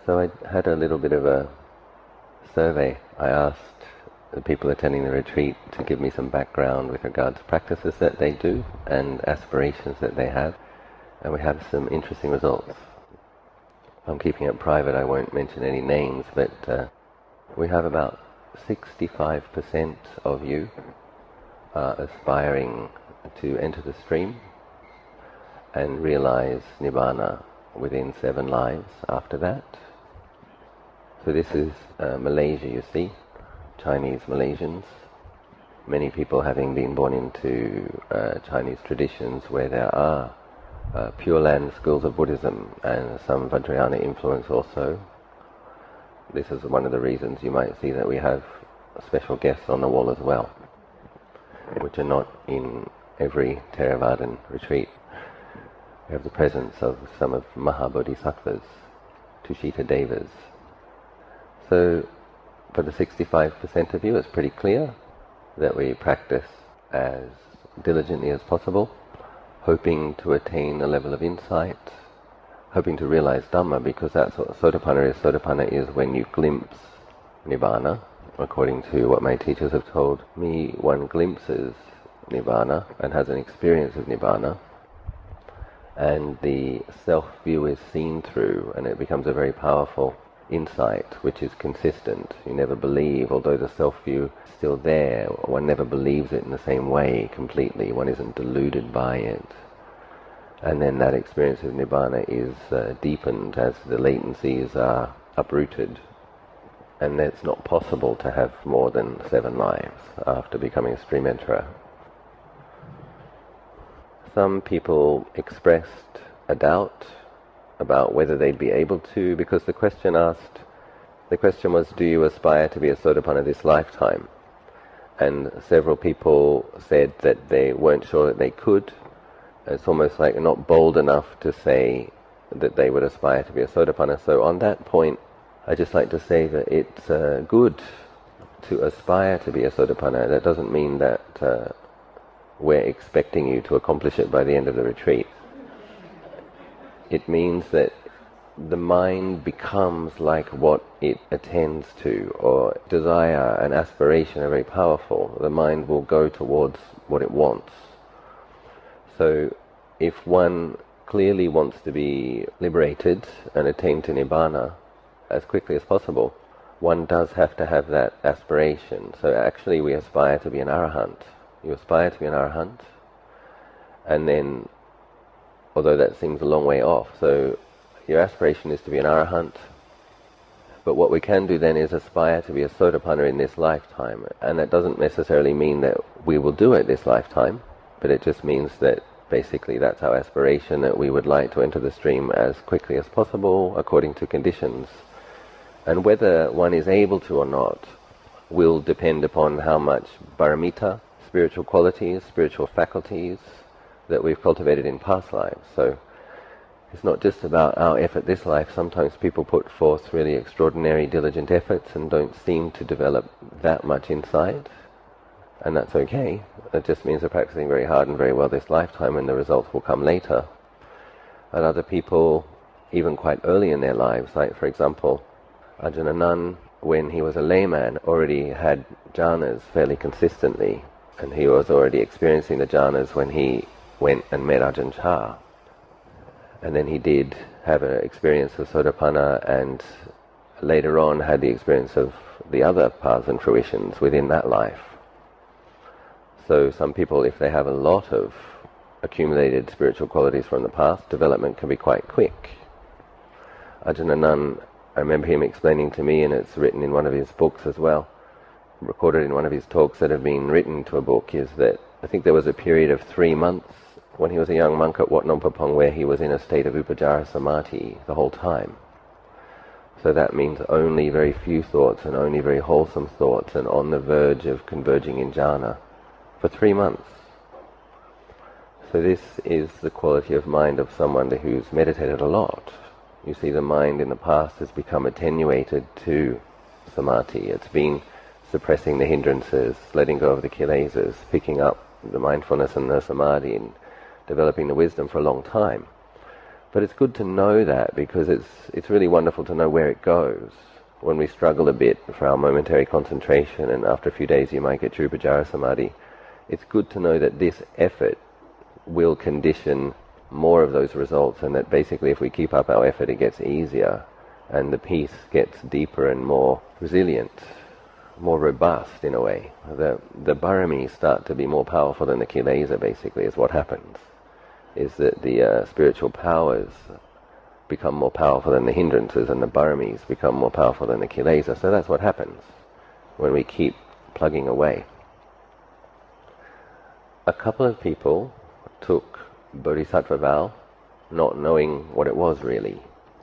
So I had a little bit of a survey. I asked the people attending the retreat to give me some background with regards to practices that they do and aspirations that they have, and we have some interesting results. I'm keeping it private, I won't mention any names, but we have about 65% of you aspiring to enter the stream and realize Nibbana within 7 lives after that. So this is Malaysia, you see, Chinese Malaysians, many people having been born into Chinese traditions where there are Pure Land schools of Buddhism and some Vajrayana influence also. This is one of the reasons you might see that we have special guests on the wall as well, which are not in every Theravadan retreat. We have the presence of some of Mahabodhisattvas, Tushita Devas. So for the 65% of you, it's pretty clear that we practice as diligently as possible, hoping to attain a level of insight, hoping to realize Dhamma, because that's what Sotapanna is. Sotapanna is when you glimpse Nibbana. According to what my teachers have told me, one glimpses Nibbana and has an experience of Nibbana, and the self-view is seen through, and it becomes a very powerful insight which is consistent. You never believe, although the self-view is still there, one never believes it in the same way completely. One isn't deluded by it. And then that experience of Nibbana is deepened as the latencies are uprooted. And it's not possible to have more than 7 lives after becoming a stream enterer. Some people expressed a doubt about whether they'd be able to, because the question was, do you aspire to be a Sotapanna this lifetime? And several people said that they weren't sure that they could. It's almost like not bold enough to say that they would aspire to be a Sotapanna. So on that point, I just like to say that it's good to aspire to be a Sotapanna. That doesn't mean that we're expecting you to accomplish it by the end of the retreat. It means that the mind becomes like what it attends to, or desire and aspiration are very powerful. The mind will go towards what it wants. So if one clearly wants to be liberated and attain to Nibbana as quickly as possible, one does have to have that aspiration. So actually we aspire to be an Arahant. You aspire to be an Arahant, and then, although that seems a long way off, so your aspiration is to be an Arahant, but what we can do then is aspire to be a Sotapanna in this lifetime, and that doesn't necessarily mean that we will do it this lifetime, but it just means that basically that's our aspiration, that we would like to enter the stream as quickly as possible according to conditions. And whether one is able to or not will depend upon how much paramita, spiritual qualities, spiritual faculties that we've cultivated in past lives. So it's not just about our effort this life. Sometimes people put forth really extraordinary, diligent efforts and don't seem to develop that much insight, and that's okay. It just means they're practicing very hard and very well this lifetime, and the results will come later. And other people, even quite early in their lives, like for example, Ajahn Anan, when he was a layman, already had jhanas fairly consistently, and he was already experiencing the jhanas when he went and met Ajahn Chah. And then he did have an experience of Sotapanna, and later on had the experience of the other paths and fruitions within that life. So some people, if they have a lot of accumulated spiritual qualities from the past, development can be quite quick. Ajahn Anan, I remember him explaining to me, and it's written in one of his books as well, recorded in one of his talks that have been written to a book, is that I think there was a period of 3 months when he was a young monk at Wat Nong Pah Pong where he was in a state of Upajjhara Samadhi the whole time. So that means only very few thoughts and only very wholesome thoughts, and on the verge of converging in jhana for 3 months. So this is the quality of mind of someone who's meditated a lot. You see, the mind in the past has become attenuated to samadhi. It's been suppressing the hindrances, letting go of the kilesas, picking up the mindfulness and the samadhi, and developing the wisdom for a long time. But it's good to know that, because it's really wonderful to know where it goes. When we struggle a bit for our momentary concentration, and after a few days you might get Drupajara Samadhi, it's good to know that this effort will condition more of those results, and that basically if we keep up our effort it gets easier, and the peace gets deeper and more resilient, more robust in a way. The baramis start to be more powerful than the kilesa, basically, is what happens. Is that the spiritual powers become more powerful than the hindrances, and the baramis become more powerful than the kilesa. So that's what happens when we keep plugging away. A couple of people took Bodhisattva vow not knowing what it was really.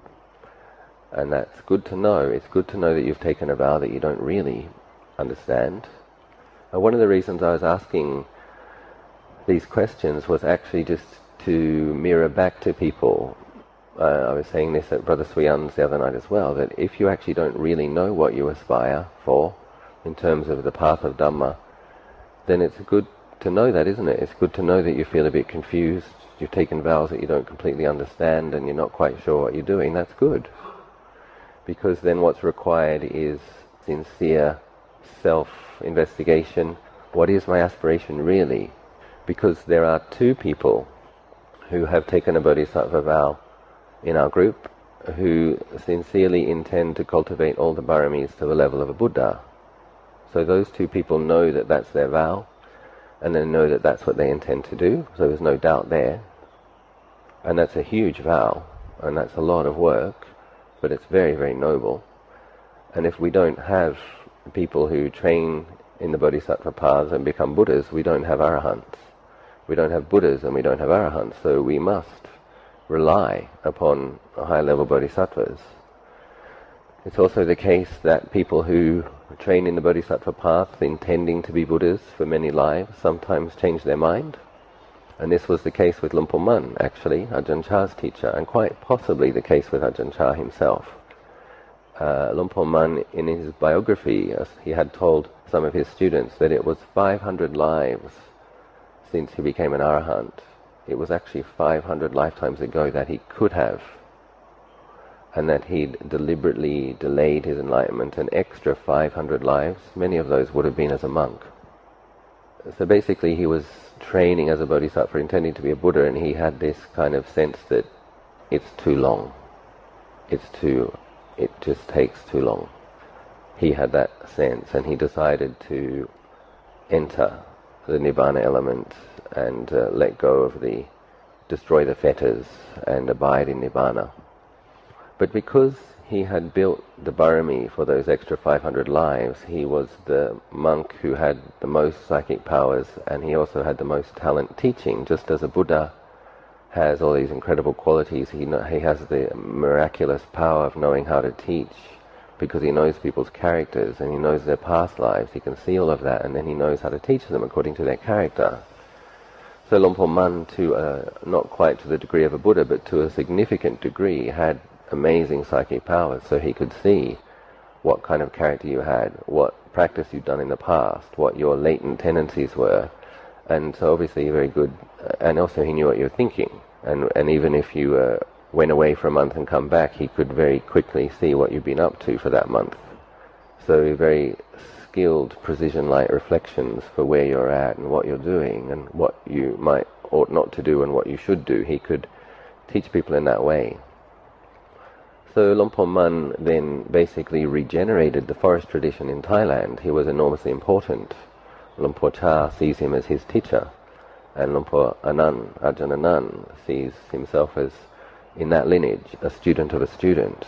And that's good to know. It's good to know that you've taken a vow that you don't really understand. And one of the reasons I was asking these questions was actually just to mirror back to people. I was saying this at Brother Swiyan's the other night as well, that if you actually don't really know what you aspire for in terms of the path of Dhamma, then it's good to know that, isn't it? It's good to know that you feel a bit confused, you've taken vows that you don't completely understand, and you're not quite sure what you're doing. That's good. Because then what's required is sincere self-investigation. What is my aspiration really? Because there are two people who have taken a Bodhisattva vow in our group who sincerely intend to cultivate all the baramis to the level of a Buddha. So those two people know that that's their vow, and they know that that's what they intend to do, so there's no doubt there. And that's a huge vow, and that's a lot of work, but it's very, very noble. And if we don't have people who train in the Bodhisattva paths and become Buddhas, we don't have Arahants. We don't have Buddhas and we don't have Arahants, so we must rely upon high-level Bodhisattvas. It's also the case that people who train in the Bodhisattva path intending to be Buddhas for many lives sometimes change their mind. And this was the case with Lumpur Mun, actually, Ajahn Chah's teacher, and quite possibly the case with Ajahn Chah himself. Lumpur Mun, in his biography, he had told some of his students that it was 500 lives since he became an Arahant. It was actually 500 lifetimes ago that he could have, and that he'd deliberately delayed his enlightenment an extra 500 lives. Many of those would have been as a monk. So basically he was training as a Bodhisattva, intending to be a Buddha, and he had this kind of sense that it's too long. It just takes too long. He had that sense, and he decided to enter the Nibbana element and let go of destroy the fetters and abide in Nibbana. But because he had built the Barami for those extra 500 lives, he was the monk who had the most psychic powers, and he also had the most talent teaching. Just as a Buddha has all these incredible qualities, he has the miraculous power of knowing how to teach, because he knows people's characters and he knows their past lives. He can see all of that, and then he knows how to teach them according to their character. So Lumpur Mun, not quite to the degree of a Buddha, but to a significant degree, had amazing psychic powers, so he could see what kind of character you had, what practice you'd done in the past, what your latent tendencies were, and so obviously very good, and also he knew what you were thinking, and even if you went away for a month and come back, he could very quickly see what you've been up to for that month. So very skilled precision light reflections for where you're at and what you're doing and what you ought not to do and what you should do. He could teach people in that way. So Lumpur Mun then basically regenerated the forest tradition in Thailand. He was enormously important. Lumpur Cha sees him as his teacher, and Lumpur Anand, Ajahn Anand, sees himself as, in that lineage, a student of a student.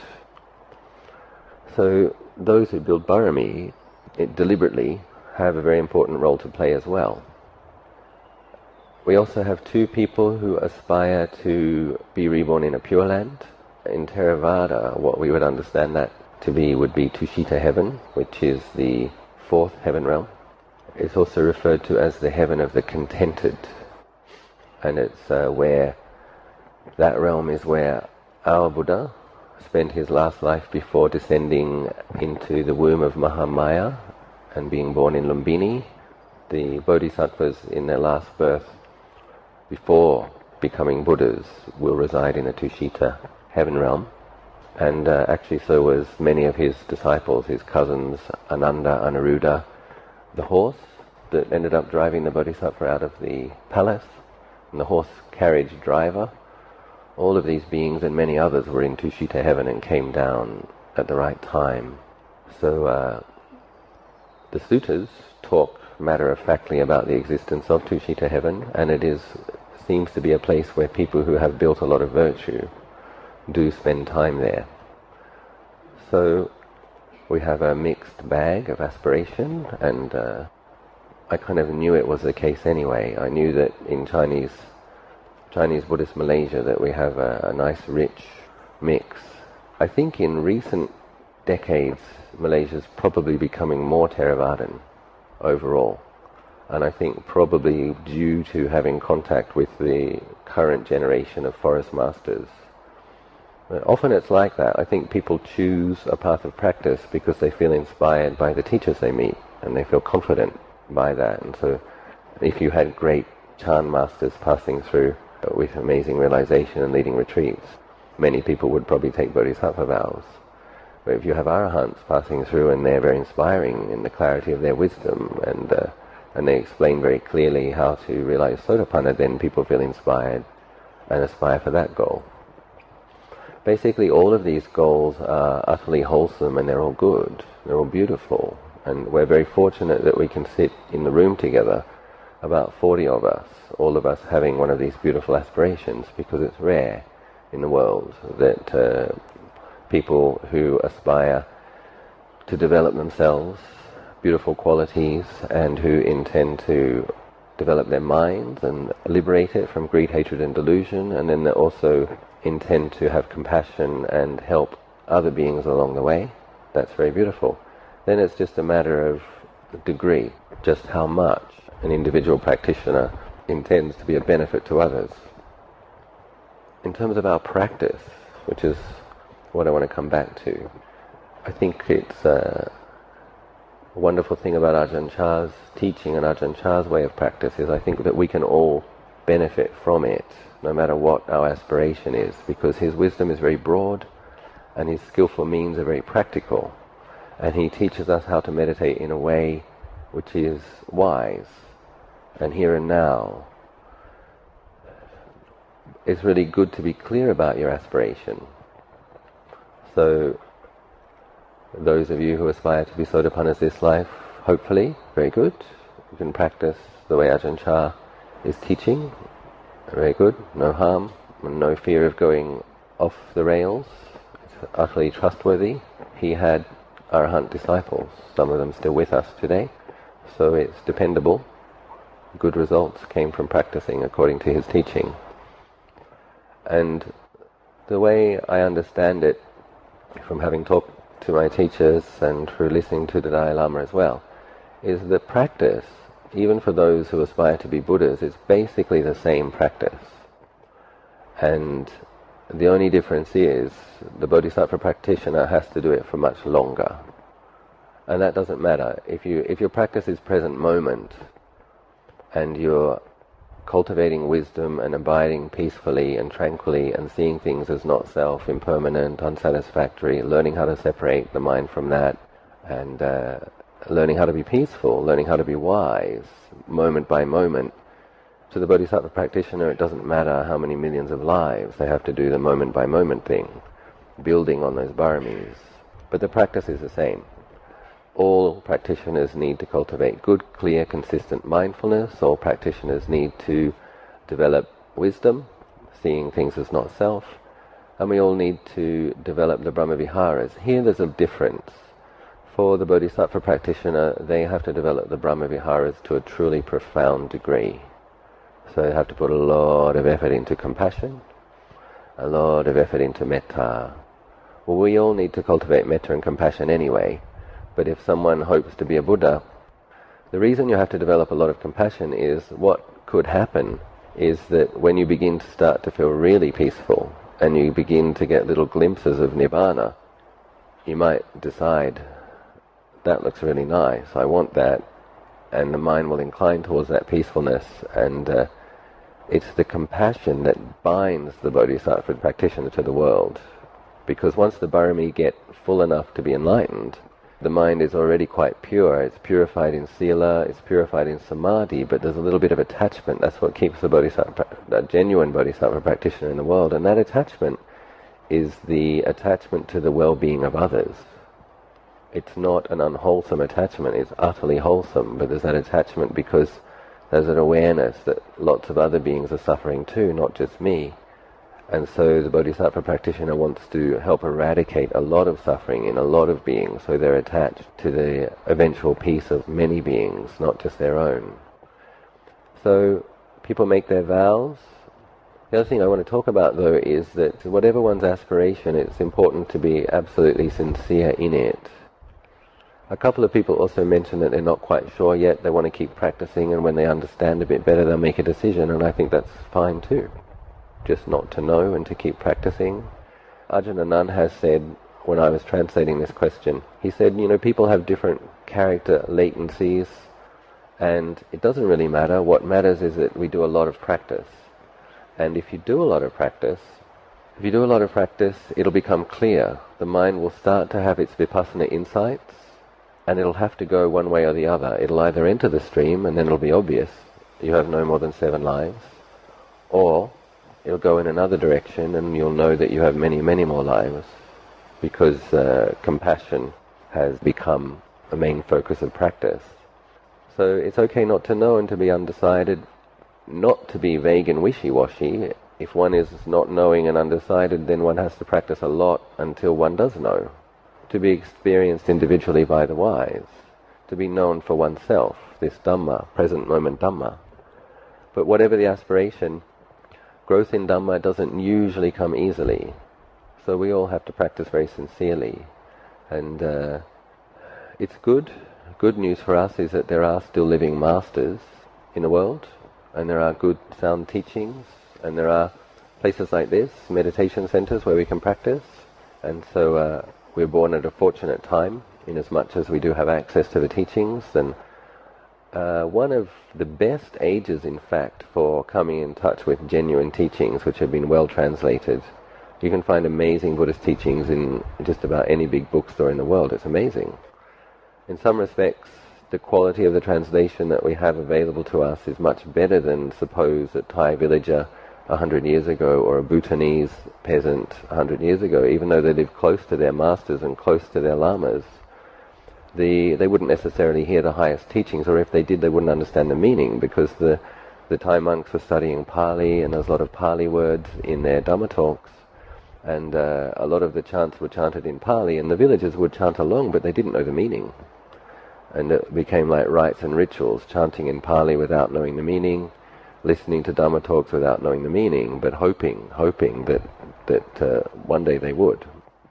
So those who build Barami, deliberately, have a very important role to play as well. We also have two people who aspire to be reborn in a Pure Land. In Theravada, what we would understand that to be would be Tushita heaven, which is the fourth heaven realm. It's also referred to as the heaven of the contented, and it's where that realm is where our Buddha spent his last life before descending into the womb of Mahamaya and being born in Lumbini. The Bodhisattvas in their last birth, before becoming Buddhas will reside in the Tushita heaven realm. And actually so was many of his disciples, his cousins, Ananda, Anuruddha, the horse that ended up driving the Bodhisattva out of the palace, and the horse carriage driver. All of these beings and many others were in Tushita heaven and came down at the right time. So the suttas talk matter-of-factly about the existence of Tushita heaven, and it seems to be a place where people who have built a lot of virtue do spend time there. So we have a mixed bag of aspiration, and I kind of knew it was the case anyway. I knew that in Chinese Buddhist Malaysia that we have a nice rich mix. I think in recent decades Malaysia's probably becoming more Theravadan overall, and I think probably due to having contact with the current generation of forest masters. Often it's like that. I think people choose a path of practice because they feel inspired by the teachers they meet, and they feel confident by that. And so if you had great Chan masters passing through with amazing realization and leading retreats, many people would probably take bodhisattva vows. But if you have arahants passing through and they're very inspiring in the clarity of their wisdom, and they explain very clearly how to realize Sotapanna, then people feel inspired and aspire for that goal. Basically all of these goals are utterly wholesome, and they're all good, they're all beautiful, and we're very fortunate that we can sit in the room together, about 40 of us, all of us having one of these beautiful aspirations, because it's rare in the world that people who aspire to develop themselves, beautiful qualities, and who intend to develop their minds and liberate it from greed, hatred and delusion, and then they also intend to have compassion and help other beings along the way. That's very beautiful. Then it's just a matter of degree, just how much an individual practitioner intends to be a benefit to others. In terms of our practice, which is what I want to come back to, I think it's a wonderful thing about Ajahn Chah's teaching and Ajahn Chah's way of practice is I think that we can all benefit from it, no matter what our aspiration is, because his wisdom is very broad and his skillful means are very practical, and he teaches us how to meditate in a way which is wise and here and now. It's really good to be clear about your aspiration. So those of you who aspire to be Sotapannas this life, hopefully, very good. You can practice the way Ajahn Chah is teaching. Very good, no harm, and no fear of going off the rails. It's utterly trustworthy. He had Arahant disciples, some of them still with us today, so it's dependable. Good results came from practicing according to his teaching. And the way I understand it, from having talked to my teachers and through listening to the Dalai Lama as well, is that practice, even for those who aspire to be Buddhas, is basically the same practice. And the only difference is the Bodhisattva practitioner has to do it for much longer. And that doesn't matter. If your practice is present moment, and you're cultivating wisdom and abiding peacefully and tranquilly and seeing things as not self, impermanent, unsatisfactory, learning how to separate the mind from that, and learning how to be peaceful, learning how to be wise, moment by moment. To the Bodhisattva practitioner, it doesn't matter how many millions of lives, they have to do the moment by moment thing, building on those paramis. But the practice is the same. All practitioners need to cultivate good, clear, consistent mindfulness. All practitioners need to develop wisdom, seeing things as not self. And we all need to develop the Brahmaviharas. Here there's a difference. For the Bodhisattva practitioner, they have to develop the Brahmaviharas to a truly profound degree. So they have to put a lot of effort into compassion, a lot of effort into metta. Well, we all need to cultivate metta and compassion anyway. But if someone hopes to be a Buddha, the reason you have to develop a lot of compassion is what could happen is that when you begin to start to feel really peaceful and you begin to get little glimpses of Nibbana, you might decide, that looks really nice, I want that, and the mind will incline towards that peacefulness, and It's the compassion that binds the bodhisattva practitioner to the world. Because once the barami get full enough to be enlightened, the mind is already quite pure. It's purified in sila, it's purified in samadhi, but there's a little bit of attachment. That's what keeps the genuine bodhisattva practitioner in the world. And that attachment is the attachment to the well-being of others. It's not an unwholesome attachment, it's utterly wholesome, but there's that attachment because there's an awareness that lots of other beings are suffering too, not just me. And so the bodhisattva practitioner wants to help eradicate a lot of suffering in a lot of beings, so they're attached to the eventual peace of many beings, not just their own. So people make their vows. The other thing I want to talk about, though, is that whatever one's aspiration, it's important to be absolutely sincere in it. A couple of people also mentioned that they're not quite sure yet, they want to keep practicing, and when they understand a bit better they'll make a decision, and I think that's fine too. Just not to know and to keep practicing. Ajahn Anan has said, when I was translating this question, he said, people have different character latencies, and it doesn't really matter. What matters is that we do a lot of practice. And if you do a lot of practice, it'll become clear. The mind will start to have its vipassana insights, and it'll have to go one way or the other. It'll either enter the stream, and then it'll be obvious you have no more than 7 lives, or it'll go in another direction, and you'll know that you have many, many more lives, because compassion has become the main focus of practice. So it's okay not to know and to be undecided, not to be vague and wishy-washy. If one is not knowing and undecided, then one has to practice a lot until one does know. To be experienced individually by the wise, to be known for oneself, this Dhamma, present moment Dhamma. But whatever the aspiration, growth in Dhamma doesn't usually come easily. So we all have to practice very sincerely. And it's good. Good news for us is that there are still living masters in the world, and there are good sound teachings, and there are places like this, meditation centers where we can practice. And so we're born at a fortunate time, in as much as we do have access to the teachings. And one of the best ages, in fact, for coming in touch with genuine teachings which have been well translated. You can find amazing Buddhist teachings in just about any big bookstore in the world. It's amazing. In some respects, the quality of the translation that we have available to us is much better than, suppose, a Thai villager 100 years ago, or a Bhutanese peasant 100 years ago. Even though they live close to their masters and close to their lamas, they wouldn't necessarily hear the highest teachings, or if they did, they wouldn't understand the meaning, because the Thai monks were studying Pali, and there's a lot of Pali words in their Dhamma talks, and a lot of the chants were chanted in Pali, and the villagers would chant along, but they didn't know the meaning. And it became like rites and rituals, chanting in Pali without knowing the meaning, listening to Dhamma talks without knowing the meaning, but hoping that one day they would.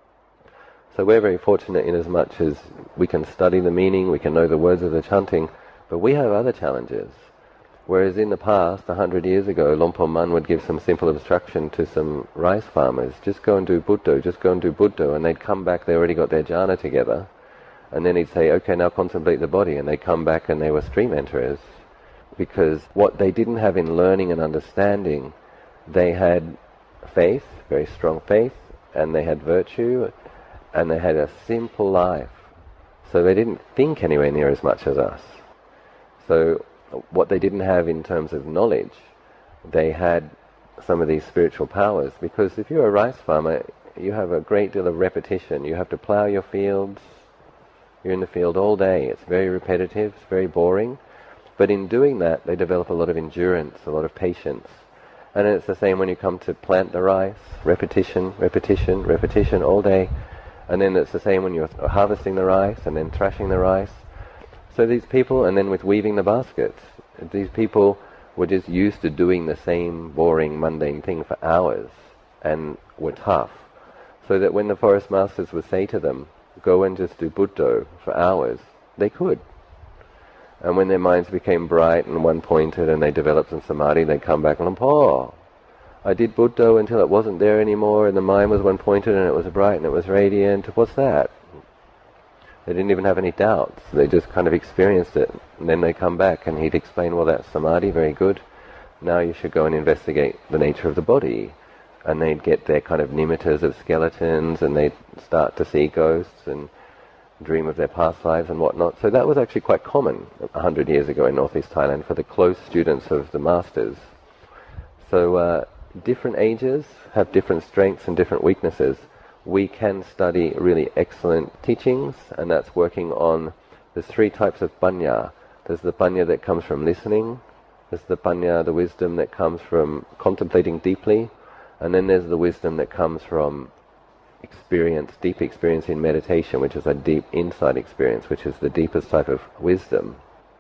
So we're very fortunate in as much as we can study the meaning, we can know the words of the chanting, but we have other challenges. Whereas in the past, 100 years ago, Lompo Man would give some simple instruction to some rice farmers, just go and do Buddho, just go and do Buddho, and they'd come back, they already got their jhana together, and then he'd say, okay, now contemplate the body, and they'd come back and they were stream enterers. Because what they didn't have in learning and understanding, they had faith, very strong faith, and they had virtue, and they had a simple life. So they didn't think anywhere near as much as us. So what they didn't have in terms of knowledge, they had some of these spiritual powers. Because if you're a rice farmer, you have a great deal of repetition. You have to plow your fields. You're in the field all day. It's very repetitive, it's very boring. But in doing that, they develop a lot of endurance, a lot of patience. And it's the same when you come to plant the rice. Repetition, repetition, repetition all day. And then it's the same when you're harvesting the rice and then thrashing the rice. So these people, and then with weaving the baskets, these people were just used to doing the same boring, mundane thing for hours and were tough. So that when the forest masters would say to them, go and just do Buddho for hours, they could. And when their minds became bright and one-pointed and they developed some samadhi, they'd come back and, I did Buddho until it wasn't there anymore, and the mind was one-pointed and it was bright and it was radiant. What's that? They didn't even have any doubts. They just kind of experienced it. And then they come back and he'd explain, well, that's samadhi, very good. now you should go and investigate the nature of the body. And they'd get their kind of nimittas of skeletons, and they'd start to see ghosts and dream of their past lives and whatnot. So that was actually quite common 100 years ago in northeast Thailand for the close students of the masters. So different ages have different strengths and different weaknesses. We can study really excellent teachings, and that's working on, there's three types of panya. There's the panya that comes from listening, there's the panya, the wisdom that comes from contemplating deeply, and then there's the wisdom that comes from experience, deep experience in meditation, which is a deep insight experience, which is the deepest type of wisdom.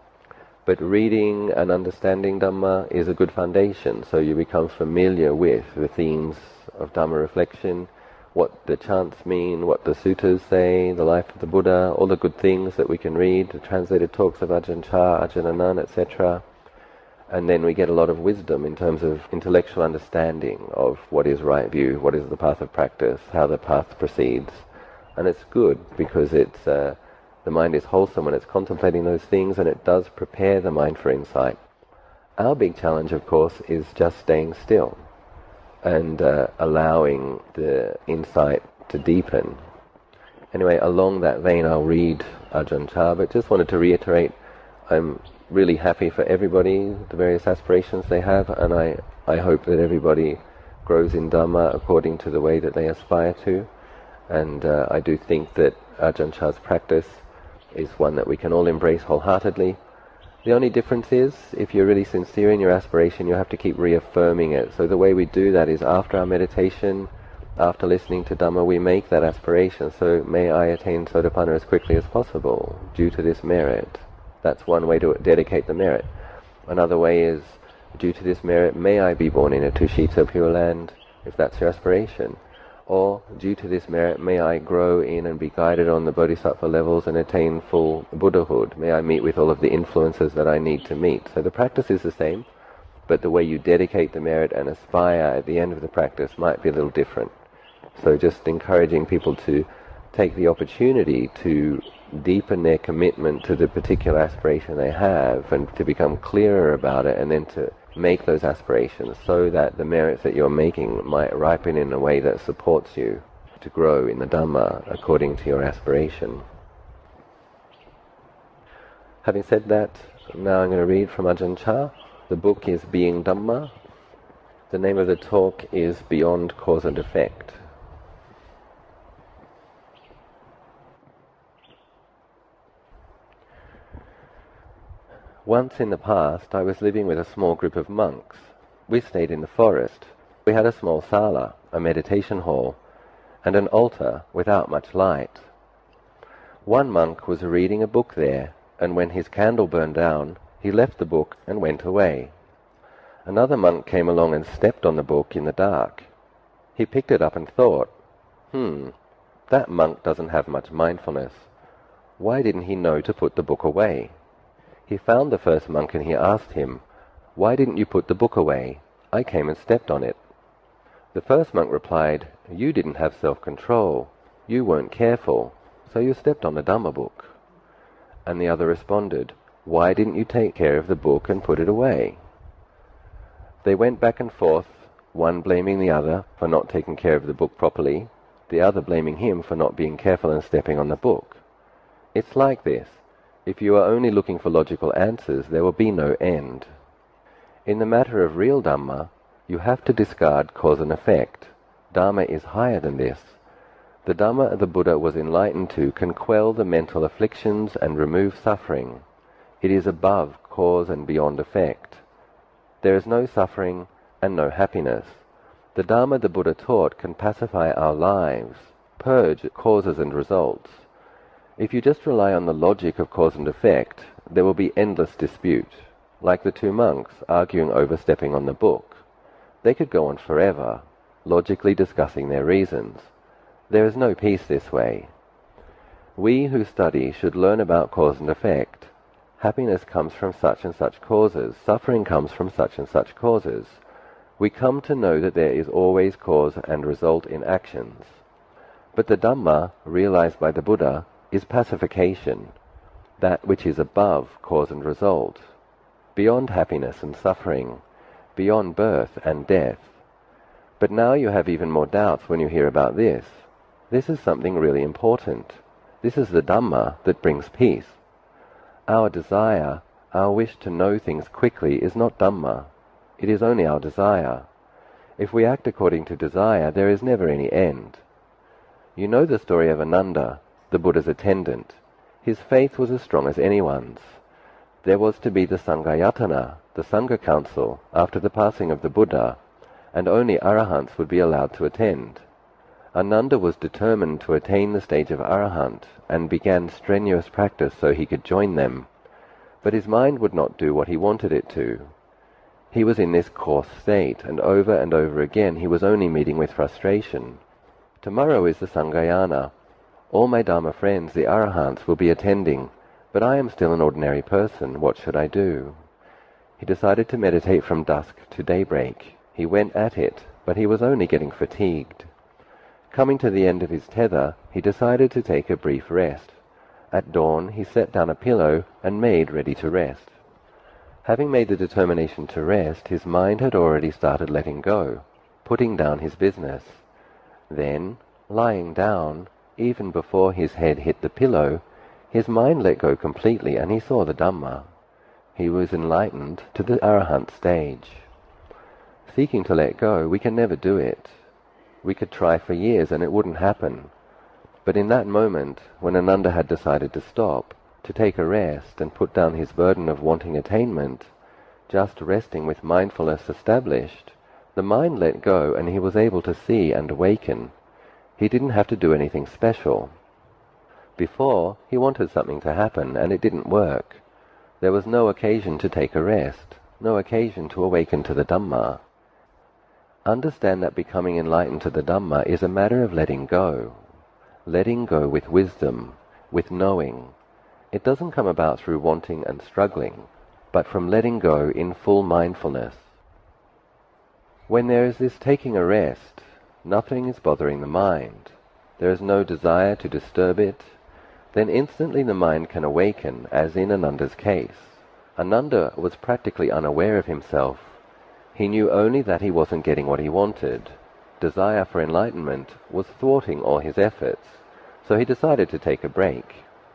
But reading and understanding Dhamma is a good foundation, so you become familiar with the themes of Dhamma reflection, what the chants mean, what the suttas say, the life of the Buddha, all the good things that we can read, the translated talks of Ajahn Chah, Ajahn Anan, etc. And then we get a lot of wisdom in terms of intellectual understanding of what is right view, what is the path of practice, how the path proceeds. And it's good because it's the mind is wholesome when it's contemplating those things, and it does prepare the mind for insight. Our big challenge, of course, is just staying still and allowing the insight to deepen. Anyway, along that vein, I'll read Ajahn Chah, but just wanted to reiterate, I'm really happy for everybody, the various aspirations they have, and I hope that everybody grows in Dhamma according to the way that they aspire to. And I do think that Ajahn Chah's practice is one that we can all embrace wholeheartedly. The only difference is, if you're really sincere in your aspiration, you have to keep reaffirming it. So the way we do that is after our meditation, after listening to Dhamma, we make that aspiration. So may I attain Sotapanna as quickly as possible due to this merit. That's one way to dedicate the merit. Another way is, due to this merit, may I be born in a Tushita Pure Land, if that's your aspiration. Or, due to this merit, may I grow in and be guided on the Bodhisattva levels and attain full Buddhahood. May I meet with all of the influences that I need to meet. So the practice is the same, but the way you dedicate the merit and aspire at the end of the practice might be a little different. So just encouraging people to take the opportunity to deepen their commitment to the particular aspiration they have, and to become clearer about it, and then to make those aspirations so that the merits that you're making might ripen in a way that supports you to grow in the Dhamma according to your aspiration. Having said that, now I'm going to read from Ajahn Chah. The book is Being Dhamma. The name of the talk is Beyond Cause and Effect. Once in the past, I was living with a small group of monks. We stayed in the forest. We had a small sala, a meditation hall, and an altar without much light. One monk was reading a book there, and when his candle burned down, he left the book and went away. Another monk came along and stepped on the book in the dark. He picked it up and thought, that monk doesn't have much mindfulness. Why didn't he know to put the book away? He found the first monk and he asked him, "Why didn't you put the book away? I came and stepped on it." The first monk replied, "You didn't have self-control. You weren't careful, so you stepped on the Dhamma book." And the other responded, "Why didn't you take care of the book and put it away?" They went back and forth, one blaming the other for not taking care of the book properly, the other blaming him for not being careful and stepping on the book. It's like this. If you are only looking for logical answers, there will be no end. In the matter of real Dhamma, you have to discard cause and effect. Dhamma is higher than this. The Dhamma the Buddha was enlightened to can quell the mental afflictions and remove suffering. It is above cause and beyond effect. There is no suffering and no happiness. The Dhamma the Buddha taught can pacify our lives, purge causes and results. If you just rely on the logic of cause and effect, there will be endless dispute, like the two monks arguing over stepping on the book. They could go on forever, logically discussing their reasons. There is no peace this way. We who study should learn about cause and effect. Happiness comes from such and such causes. Suffering comes from such and such causes. We come to know that there is always cause and result in actions. But the Dhamma, realized by the Buddha, is pacification, that which is above cause and result, beyond happiness and suffering. beyond birth and death. But now you have even more doubts when you hear about this. This is something really important. This is the Dhamma that brings peace. Our desire, our wish to know things quickly is not Dhamma. It is only our desire. If we act according to desire, there is never any end. You know the story of Ananda, the Buddha's attendant. His faith was as strong as anyone's. There was to be the Sanghayatana, the Sangha Council, after the passing of the Buddha, and only Arahants would be allowed to attend. Ananda was determined to attain the stage of Arahant, and began strenuous practice so he could join them. But his mind would not do what he wanted it to. He was in this coarse state, and over again he was only meeting with frustration. Tomorrow is the Sanghayana. All my Dharma friends, the Arahants, will be attending, but I am still an ordinary person. What should I do? He decided to meditate from dusk to daybreak. He went at it, but he was only getting fatigued. Coming to the end of his tether, he decided to take a brief rest. At dawn, he set down a pillow and made ready to rest. Having made the determination to rest, his mind had already started letting go, putting down his business. Then, lying down, even before his head hit the pillow, his mind let go completely and he saw the Dhamma. He was enlightened to the Arahant stage. Seeking to let go, we can never do it. We could try for years and it wouldn't happen. But in that moment, when Ananda had decided to stop, to take a rest and put down his burden of wanting attainment, just resting with mindfulness established, the mind let go and he was able to see and awaken. He didn't have to do anything special. Before, he wanted something to happen and it didn't work. There was no occasion to take a rest, no occasion to awaken to the Dhamma. Understand that becoming enlightened to the Dhamma is a matter of letting go with wisdom, with knowing. It doesn't come about through wanting and struggling, but from letting go in full mindfulness. When there is this taking a rest, nothing is bothering the mind. There is no desire to disturb it. Then instantly the mind can awaken, as in Ananda's case. Ananda was practically unaware of himself. He knew only that he wasn't getting what he wanted. Desire for enlightenment was thwarting all his efforts, so he decided to take a break.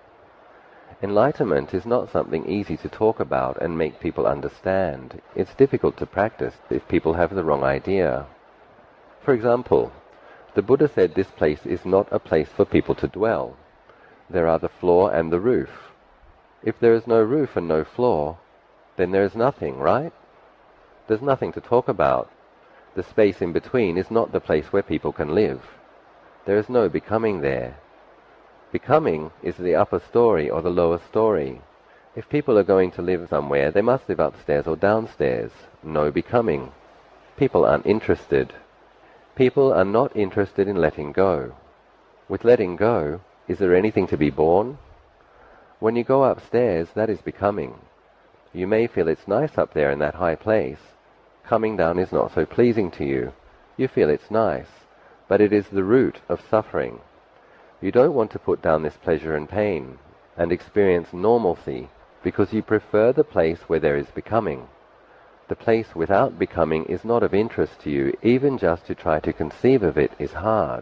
Enlightenment is not something easy to talk about and make people understand. It's difficult to practice if people have the wrong idea. For example, the Buddha said this place is not a place for people to dwell. There are the floor and the roof. If there is no roof and no floor, then there is nothing, right? There's nothing to talk about. The space in between is not the place where people can live. There is no becoming there. Becoming is the upper story or the lower story. If people are going to live somewhere, they must live upstairs or downstairs. No becoming. People aren't interested. People are not interested in letting go. With letting go, is there anything to be born? When you go upstairs, that is becoming. You may feel it's nice up there in that high place. Coming down is not so pleasing to you. You feel it's nice, but it is the root of suffering. You don't want to put down this pleasure and pain and experience normalcy because you prefer the place where there is becoming. The place without becoming is not of interest to you. Even just to try to conceive of it is hard.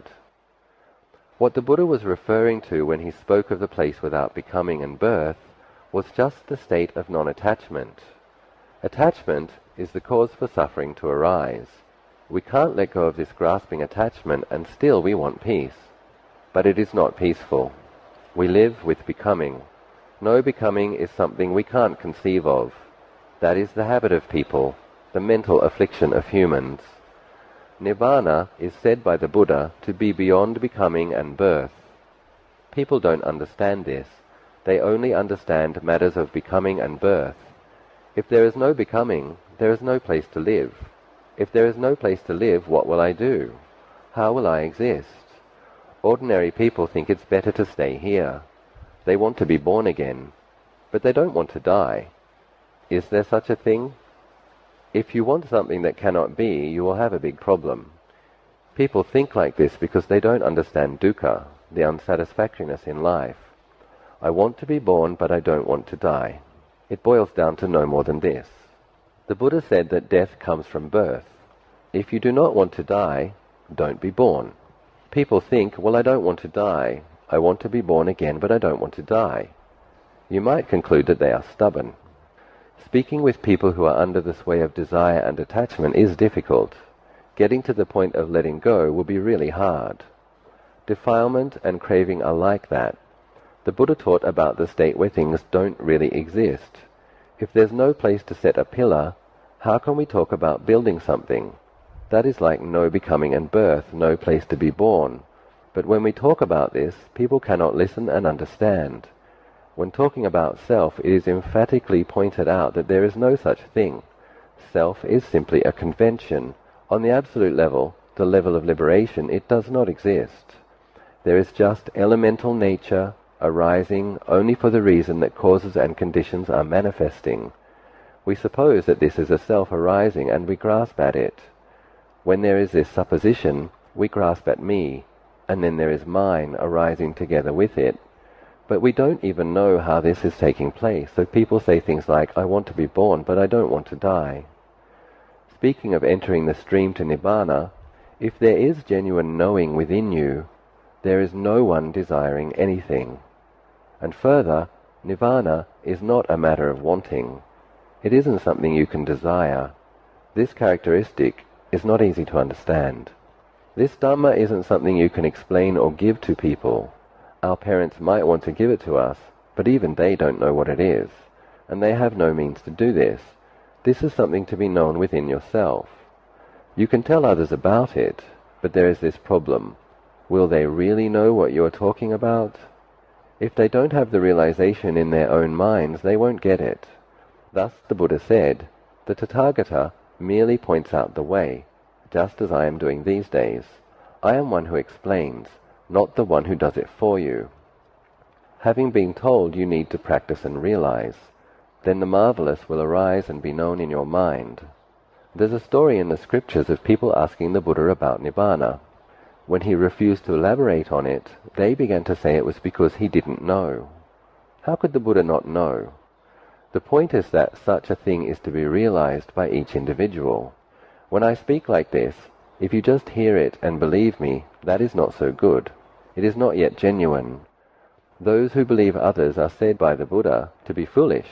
What the Buddha was referring to when he spoke of the place without becoming and birth was just the state of non-attachment. Attachment is the cause for suffering to arise. We can't let go of this grasping attachment and still we want peace. But it is not peaceful. We live with becoming. No becoming is something we can't conceive of. That is the habit of people, the mental affliction of humans. Nibbana is said by the Buddha to be beyond becoming and birth. People don't understand this. They only understand matters of becoming and birth. If there is no becoming, there is no place to live. If there is no place to live, what will I do? How will I exist? Ordinary people think it's better to stay here. They want to be born again, but they don't want to die. Is there such a thing? If you want something that cannot be, you will have a big problem. People think like this because they don't understand dukkha, the unsatisfactoriness in life. I want to be born, but I don't want to die. It boils down to no more than this. The Buddha said that death comes from birth. If you do not want to die, don't be born. People think, well, I don't want to die. I want to be born again, but I don't want to die. You might conclude that they are stubborn. Speaking with people who are under the sway of desire and attachment is difficult. Getting to the point of letting go will be really hard. Defilement and craving are like that. The Buddha taught about the state where things don't really exist. If there's no place to set a pillar, how can we talk about building something? That is like no becoming and birth, no place to be born. But when we talk about this, people cannot listen and understand. When talking about self, it is emphatically pointed out that there is no such thing. Self is simply a convention. On the absolute level, the level of liberation, it does not exist. There is just elemental nature arising only for the reason that causes and conditions are manifesting. We suppose that this is a self arising and we grasp at it. When there is this supposition, we grasp at me, and then there is mine arising together with it. But we don't even know how this is taking place, so people say things like, I want to be born, but I don't want to die. Speaking of entering the stream to Nibbana, if there is genuine knowing within you, there is no one desiring anything. And further, Nirvana is not a matter of wanting. It isn't something you can desire. This characteristic is not easy to understand. This Dhamma isn't something you can explain or give to people. Our parents might want to give it to us, but even they don't know what it is, and they have no means to do this. This is something to be known within yourself. You can tell others about it, but there is this problem. Will they really know what you are talking about? If they don't have the realization in their own minds, they won't get it. Thus the Buddha said, the Tathagata merely points out the way, just as I am doing these days. I am one who explains, not the one who does it for you. Having been told you need to practice and realize, then the marvelous will arise and be known in your mind. There's a story in the scriptures of people asking the Buddha about Nibbana. When he refused to elaborate on it, they began to say it was because he didn't know. How could the Buddha not know? The point is that such a thing is to be realized by each individual. When I speak like this, if you just hear it and believe me, that is not so good. It is not yet genuine. Those who believe others are said by the Buddha to be foolish.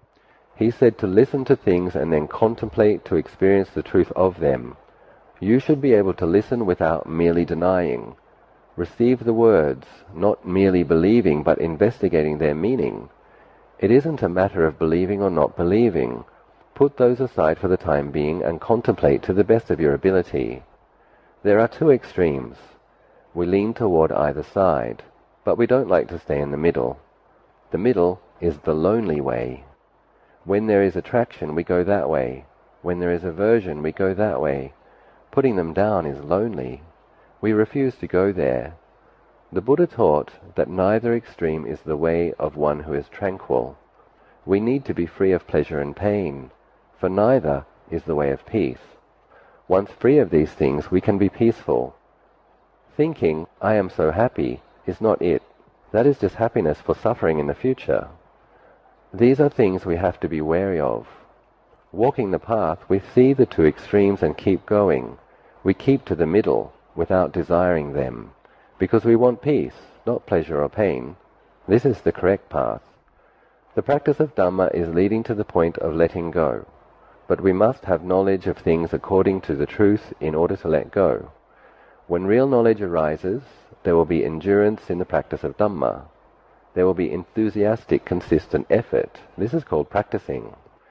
He said to listen to things and then contemplate to experience the truth of them. You should be able to listen without merely denying. Receive the words, not merely believing but investigating their meaning. It isn't a matter of believing or not believing. Put those aside for the time being and contemplate to the best of your ability. There are two extremes. We lean toward either side, but we don't like to stay in the middle. The middle is the lonely way. When there is attraction, we go that way. When there is aversion, we go that way. Putting them down is lonely. We refuse to go there. The Buddha taught that neither extreme is the way of one who is tranquil. We need to be free of pleasure and pain, for neither is the way of peace. Once free of these things, we can be peaceful. Thinking, I am so happy, is not it. That is just happiness for suffering in the future. These are things we have to be wary of. Walking the path, we see the two extremes and keep going. We keep to the middle without desiring them, because we want peace, not pleasure or pain. This is the correct path. The practice of Dhamma is leading to the point of letting go, but we must have knowledge of things according to the truth in order to let go. When real knowledge arises, there will be endurance in the practice of Dhamma. There will be enthusiastic, consistent effort. This is called practicing.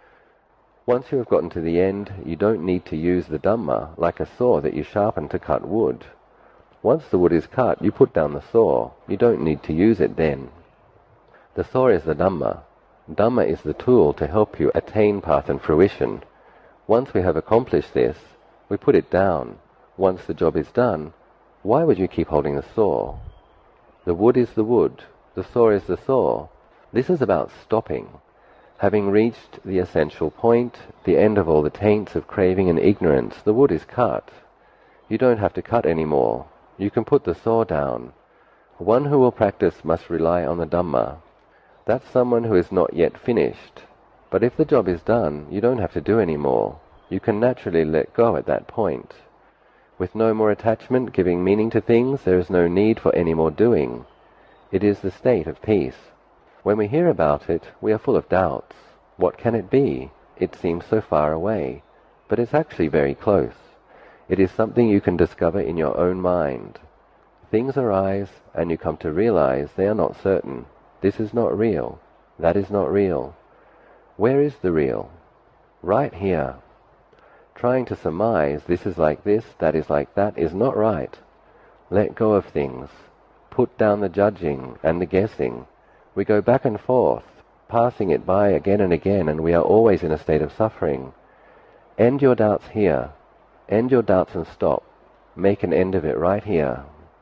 Once you have gotten to the end, you don't need to use the Dhamma like a saw that you sharpen to cut wood. Once the wood is cut, you put down the saw. You don't need to use it then. The saw is the Dhamma. Dhamma is the tool to help you attain path and fruition. Once we have accomplished this, we put it down. Once the job is done, why would you keep holding the saw? The wood is the wood. The saw is the saw. This is about stopping. Having reached the essential point, the end of all the taints of craving and ignorance, the wood is cut. You don't have to cut anymore. You can put the saw down. One who will practice must rely on the Dhamma. That's someone who is not yet finished. But if the job is done, you don't have to do any more. You can naturally let go at that point. With no more attachment, giving meaning to things, there is no need for any more doing. It is the state of peace. When we hear about it, we are full of doubts. What can it be? It seems so far away. But it's actually very close. It is something you can discover in your own mind. Things arise, and you come to realize they are not certain. This is not real. That is not real. Where is the real? Right here. Trying to surmise this is like this, that is like that, is not right. Let go of things. Put down the judging and the guessing. We go back and forth, passing it by again and again, and we are always in a state of suffering. End your doubts here. End your doubts and stop. Make an end of it right here.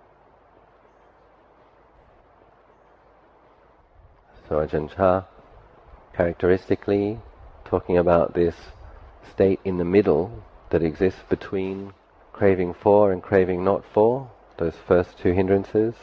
So Ajahn Chah, characteristically, talking about this state in the middle that exists between craving for and craving not for, those first two hindrances.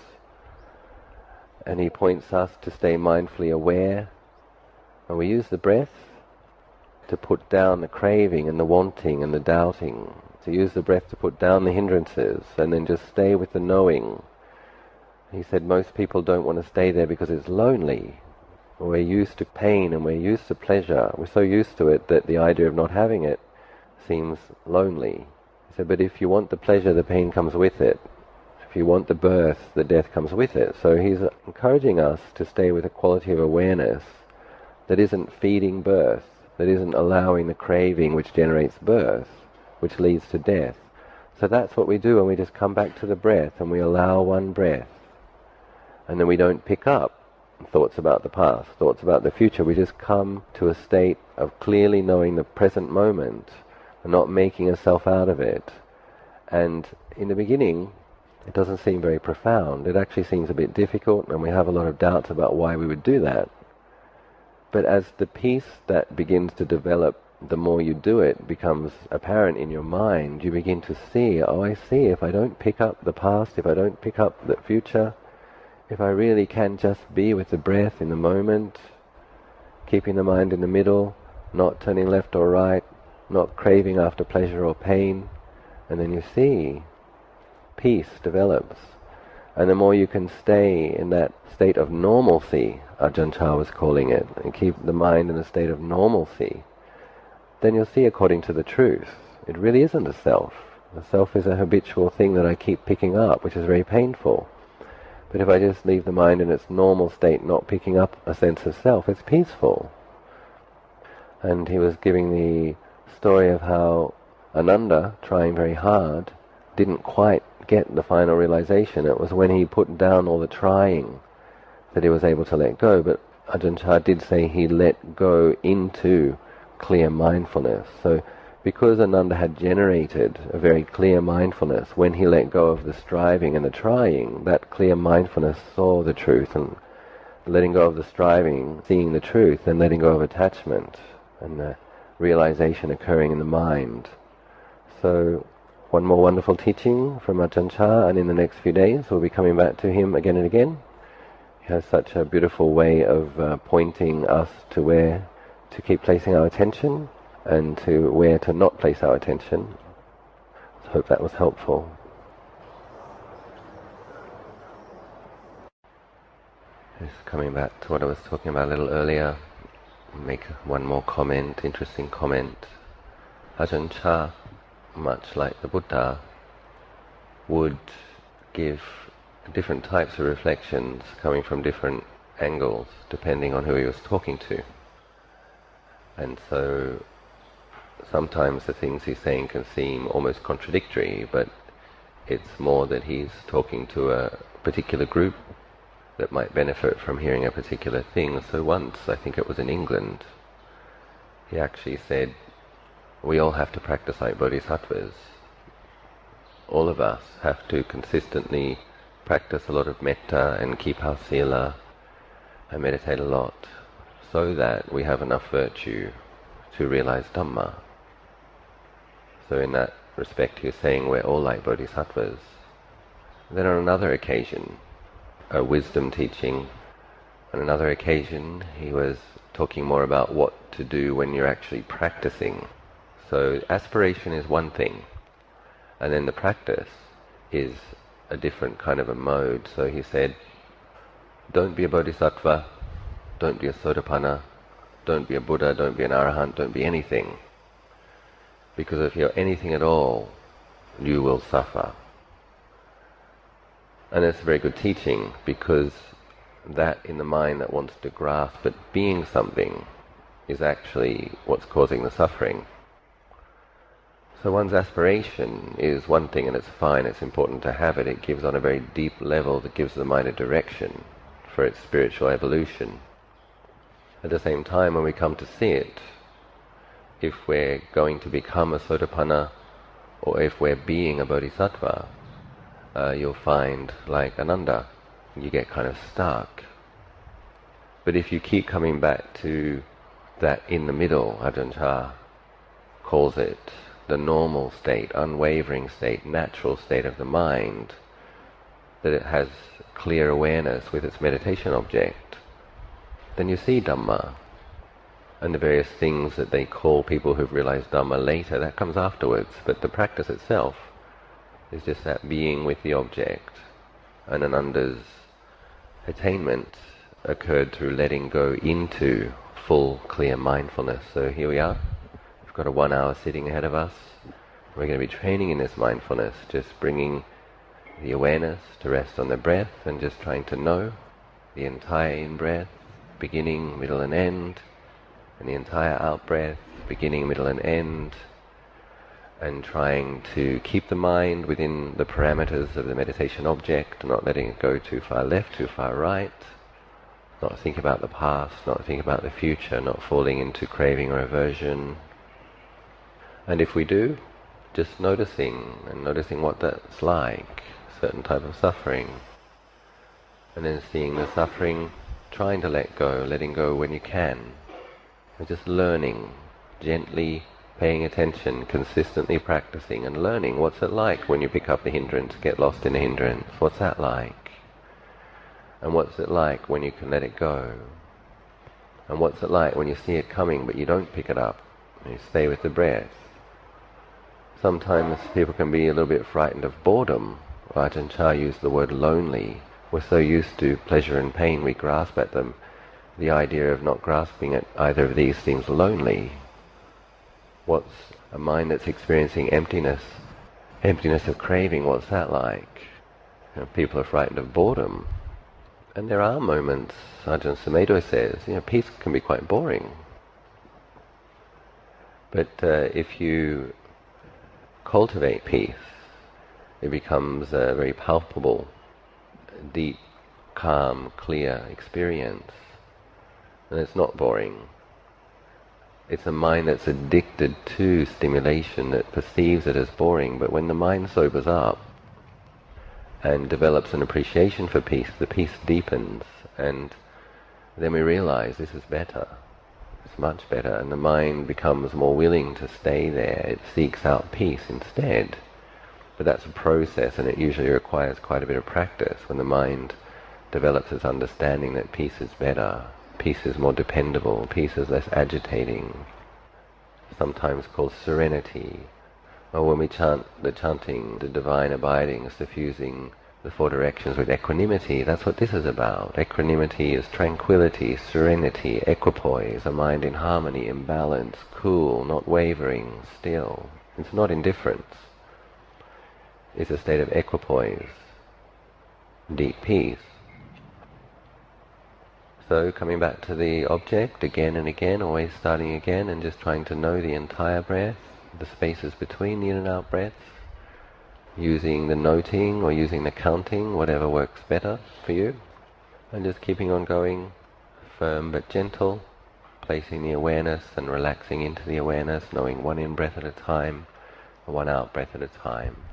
And he points us to stay mindfully aware. And we use the breath to put down the craving and the wanting and the doubting. To use the breath to put down the hindrances and then just stay with the knowing. He said most people don't want to stay there because it's lonely. We're used to pain and we're used to pleasure. We're so used to it that the idea of not having it seems lonely. He said, but if you want the pleasure, the pain comes with it. If you want the birth, the death comes with it. So he's encouraging us to stay with a quality of awareness that isn't feeding birth, that isn't allowing the craving which generates birth, which leads to death. So that's what we do when we just come back to the breath and we allow one breath. And then we don't pick up thoughts about the past, thoughts about the future. We just come to a state of clearly knowing the present moment and not making a self out of it. And in the beginning, it doesn't seem very profound. It actually seems a bit difficult, and we have a lot of doubts about why we would do that. But as the peace that begins to develop, the more you do it, becomes apparent in your mind, you begin to see, oh, I see, if I don't pick up the past, if I don't pick up the future, if I really can just be with the breath in the moment, keeping the mind in the middle, not turning left or right, not craving after pleasure or pain, and then you see peace develops. And the more you can stay in that state of normalcy, Ajahn Chah was calling it, and keep the mind in a state of normalcy, then you'll see according to the truth. It really isn't a self. The self is a habitual thing that I keep picking up, which is very painful. But if I just leave the mind in its normal state, not picking up a sense of self, it's peaceful. And he was giving the story of how Ananda, trying very hard, didn't quite get the final realization. It was when he put down all the trying that he was able to let go. But Ajahn Chah did say he let go into clear mindfulness. So because Ananda had generated a very clear mindfulness, when he let go of the striving and the trying, that clear mindfulness saw the truth, and letting go of the striving, seeing the truth, and letting go of attachment, and the realization occurring in the mind. So one more wonderful teaching from Ajahn Chah, and in the next few days we'll be coming back to him again and again. He has such a beautiful way of pointing us to where to keep placing our attention, and to where to not place our attention. I hope that was helpful. Just coming back to what I was talking about a little earlier, make one more comment, interesting comment. Ajahn Chah, much like the Buddha, would give different types of reflections coming from different angles, depending on who he was talking to. And so sometimes the things he's saying can seem almost contradictory, but it's more that he's talking to a particular group that might benefit from hearing a particular thing. So once, I think it was in England, he actually said, we all have to practice like bodhisattvas. All of us have to consistently practice a lot of metta and keep our sila and meditate a lot, so that we have enough virtue to realize Dhamma. So in that respect, he was saying we're all like bodhisattvas. Then on another occasion, a wisdom teaching, on another occasion he was talking more about what to do when you're actually practicing. So aspiration is one thing, and then the practice is a different kind of a mode. So he said, don't be a bodhisattva, don't be a sotapanna, don't be a Buddha, don't be an arahant, don't be anything. Because if you're anything at all, you will suffer. And it's a very good teaching, because that in the mind that wants to grasp at being something is actually what's causing the suffering. So one's aspiration is one thing, and it's fine, it's important to have it. It gives on a very deep level, that gives the mind a direction for its spiritual evolution. At the same time, when we come to see it, if we're going to become a sotapanna, or if we're being a bodhisattva, you'll find, like Ananda, you get kind of stuck. But if you keep coming back to that in the middle, Ajahn Chah calls it the normal state, unwavering state, natural state of the mind, that it has clear awareness with its meditation object, then you see Dhamma. And the various things that they call people who've realized Dhamma later, that comes afterwards. But the practice itself is just that being with the object. And Ananda's attainment occurred through letting go into full, clear mindfulness. So here we are. We've got a 1 hour sitting ahead of us. We're going to be training in this mindfulness, just bringing the awareness to rest on the breath and just trying to know the entire in-breath, beginning, middle and end, and the entire out-breath, beginning, middle and end, and trying to keep the mind within the parameters of the meditation object, not letting it go too far left, too far right, not think about the past, not think about the future, not falling into craving or aversion. And if we do, just noticing, and noticing what that's like, certain type of suffering, and then seeing the suffering, trying to let go, letting go when you can, and just learning, gently paying attention, consistently practicing and learning what's it like when you pick up the hindrance, get lost in the hindrance, what's that like? And what's it like when you can let it go? And what's it like when you see it coming but you don't pick it up, and you stay with the breath? Sometimes people can be a little bit frightened of boredom. Ajahn Chah used the word lonely. We're so used to pleasure and pain, we grasp at them. The idea of not grasping at either of these seems lonely. What's a mind that's experiencing emptiness of craving, what's that like? People are frightened of boredom. And there are moments, Ajahn Sumedho says, peace can be quite boring. But if you cultivate peace, it becomes a very palpable, deep, calm, clear experience. And it's not boring. It's a mind that's addicted to stimulation that perceives it as boring, but when the mind sobers up and develops an appreciation for peace, the peace deepens, and then we realize this is better. It's much better, and the mind becomes more willing to stay there. It seeks out peace instead. But that's a process, and it usually requires quite a bit of practice when the mind develops its understanding that peace is better. Peace is more dependable, peace is less agitating, sometimes called serenity. Or when we chant the chanting, the divine abiding, suffusing the four directions with equanimity, that's what this is about. Equanimity is tranquility, serenity, equipoise, a mind in harmony, in balance, cool, not wavering, still. It's not indifference. It's a state of equipoise, deep peace. So coming back to the object again and again, always starting again and just trying to know the entire breath, the spaces between the in and out breaths, using the noting or using the counting, whatever works better for you, and just keeping on going, firm but gentle, placing the awareness and relaxing into the awareness, knowing one in breath at a time, one out breath at a time.